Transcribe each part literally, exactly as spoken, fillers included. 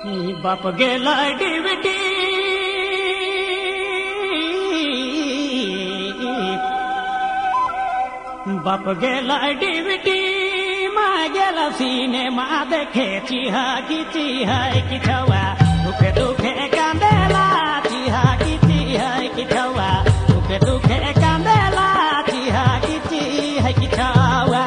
बाप गेला डिविटी बाप गेला डिविटी मा गेला सिनेमा देखे चिहा की चिहा की छवा दुखे दुखे कांदेला चिहा की चिहा की छवा दुखे दुखे कांदेला चिहा की चिहा की छवा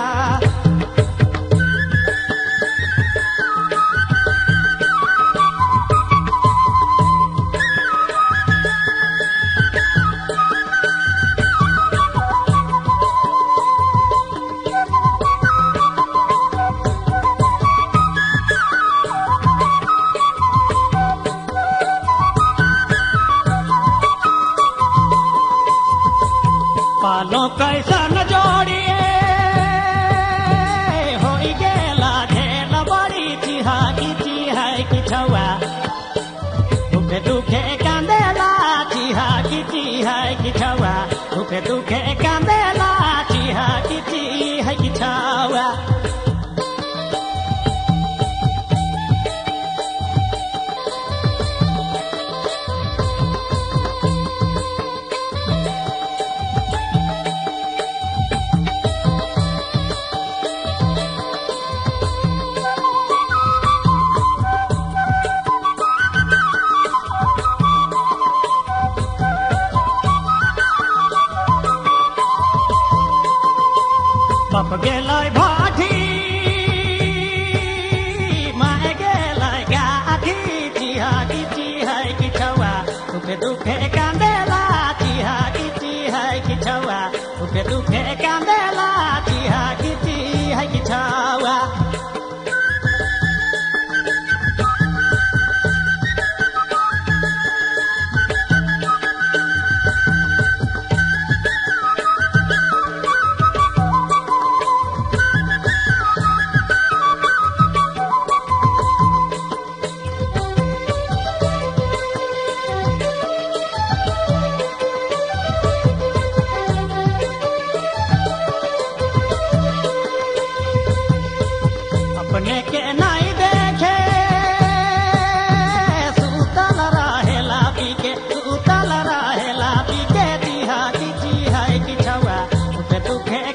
पालो कैसा न जोड़िए हो गेला झेल बड़ी चिहा की चिहा की छवा दुखे दुखे कांदेला चिहा की चिहा की छवा दुखे दुखे कांदेला चिहा की चिहा की छवा बाप गेलाय भाठी माय गेलाय गाठी चिहा की चिहा की छवा दुखे दुखे कांदेला चिहा की चिहा की छवा दुखे दुखे कांदेला चिहा की चिहा की छवा अपने के नहीं देखे सुतल रहेला पीके सुतल रहेला पीके चिहा की चिहा की छवा दुखे दुखे